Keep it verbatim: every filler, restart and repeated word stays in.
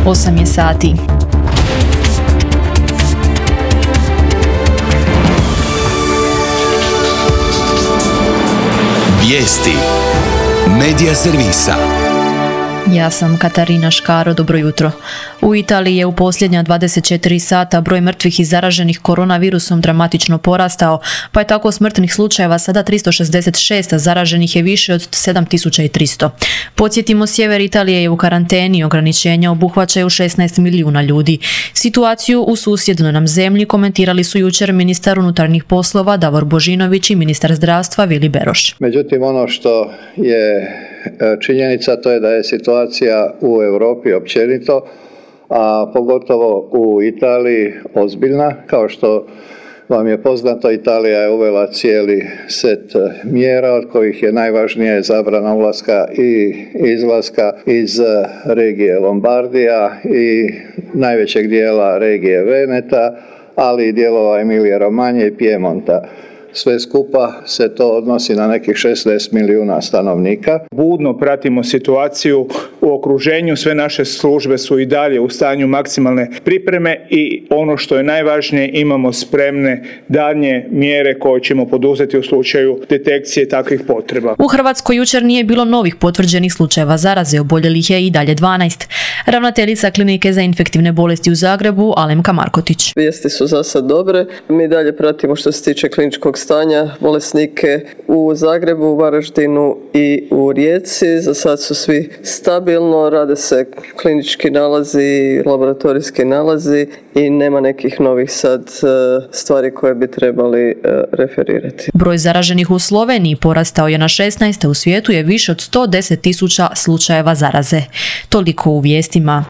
osam je sati. Vijesti Medija servisa. Ja sam Katarina Škaro, dobro jutro. U Italiji je u posljednja dvadeset četiri sata broj mrtvih i zaraženih koronavirusom dramatično porastao, pa je tako smrtnih slučajeva sada tristo šezdeset šest, a zaraženih je više od sedam tisuća tristo. Podsjetimo, sjever Italije je u karanteni, ograničenja obuhvaćaju šesnaest milijuna ljudi. Situaciju u susjednoj nam zemlji komentirali su jučer ministar unutarnjih poslova Davor Božinović i ministar zdravstva Vili Beroš. Međutim, ono što je činjenica, to je da je situacija u Europi općenito, a pogotovo u Italiji ozbiljna. Kao što vam je poznato, Italija je uvela cijeli set mjera, od kojih je najvažnije zabrana ulaska i izlaska iz regije Lombardija i najvećeg dijela regije Veneta, ali i dijelova Emilije Romanje i Piemonta. Sve skupa se to odnosi na nekih šesnaest milijuna stanovnika. Budno pratimo situaciju u okruženju, sve naše službe su i dalje u stanju maksimalne pripreme i ono što je najvažnije, imamo spremne daljnje mjere koje ćemo poduzeti u slučaju detekcije takvih potreba. U Hrvatskoj jučer nije bilo novih potvrđenih slučajeva zaraze, oboljelih je i dalje dvanaest. Ravnateljica Klinike za infektivne bolesti u Zagrebu, Alemka Markotić. Vijesti su za sad dobre. Mi dalje pratimo što se tiče kliničkog stanja bolesnike u Zagrebu, u Varaždinu i u Rijeci. Za sad su svi stabilno, rade se klinički nalazi, laboratorijski nalazi i nema nekih novih sad stvari koje bi trebali referirati. Broj zaraženih u Sloveniji porastao je na šesnaest, a u svijetu je više od sto deset tisuća slučajeva zaraze. Toliko u vijestima.